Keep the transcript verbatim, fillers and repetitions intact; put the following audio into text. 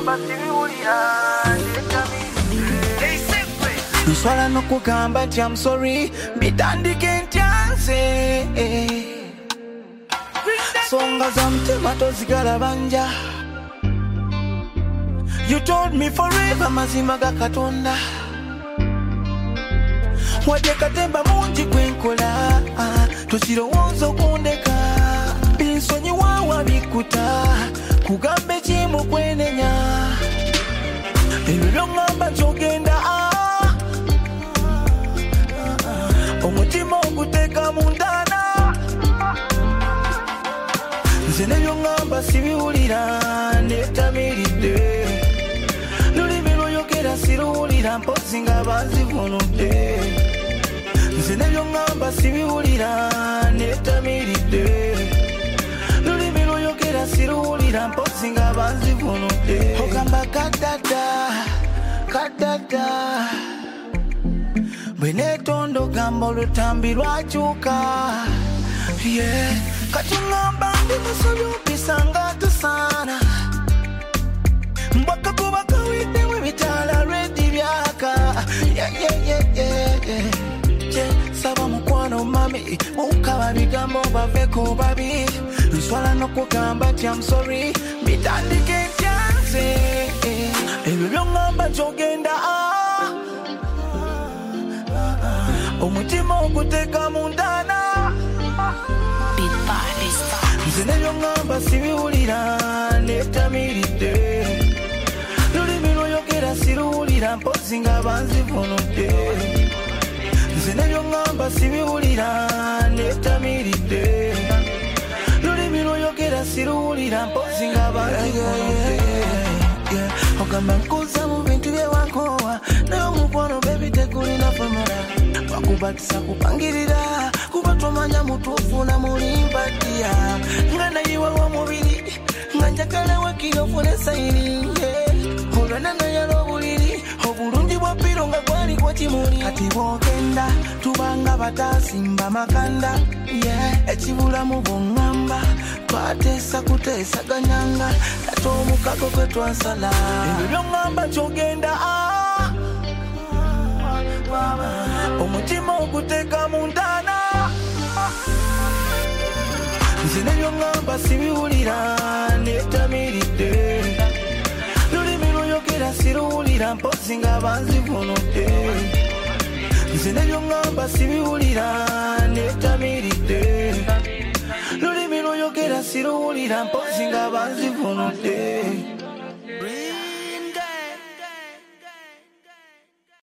Nswala no kugamba nti I'm sorry bitandike ntyanze songa za mtima tozigala banja. You told me forever mazima ga Katonda wadde katemba mungi gwenkola tosirowooza okundeka binsonyi waawa bikuta kugambe ekimu kwenenya ebyo byongamba nti ogenda omutima oguteeka mu ndaana nze nebyo ngamba sibiwulira netamiridde lulimi lwoyogera siruwulira mpozi nga banzivunudde nze nebyo ngamba sibiwulira netamiridde lulimi lwoyogera siruwulira mpozi nga banzivunudde ogamba kadada kadada bwenetondo gamba olutambi lwakyuka yeah. Katungamba ndi musobyopisa tusaana mbwaka kuba kawidde webitala redi byaka yeah, yeah, yeah, yeah, yeah. Yeah. Saba mukwano mami ukaba bigambo baveko babi nswala nokugamba nti I'm sorry bitandike ntyanze ebyo byongamba njogenda omutima oguteeka mu ndaana nze nebyo ngamba sibiwulira netamiridde lulimi lwoyogera siruwulira mpozi nga banzivunudde nze nebyo ngamba sibiwulira netamiridde lulimi lwoyogera siruwulira mpozi nga banzivunudde ogamba nkuza mu bintu byewankowa naye omukwano bebi tekulina famala wakubatisa kupangirira kuba tomanya mutuufu na mulimpatiya nga nayiwe w'omubiri nga njagala wakiri ofune sayini olwana nayala obuliri obulungi bwa ppiro nga gwali kwa kimuli kati bwogenda tubanga batasimba makanda ekibulamu bwongamba twateesa kuteesaganyanga ate omukago gwe twansala ebyo byongamba kyogenda omutima oguteeka mu ndaana nze nebyo ngamba sibiwulira netamiridde lulimi lwoyogera siruwulira mpozi nga banzivunudde nze nebyo ngamba sibiwulira netamiridde lulimi lwoyogera siruwulira mpozi nga banzivunudde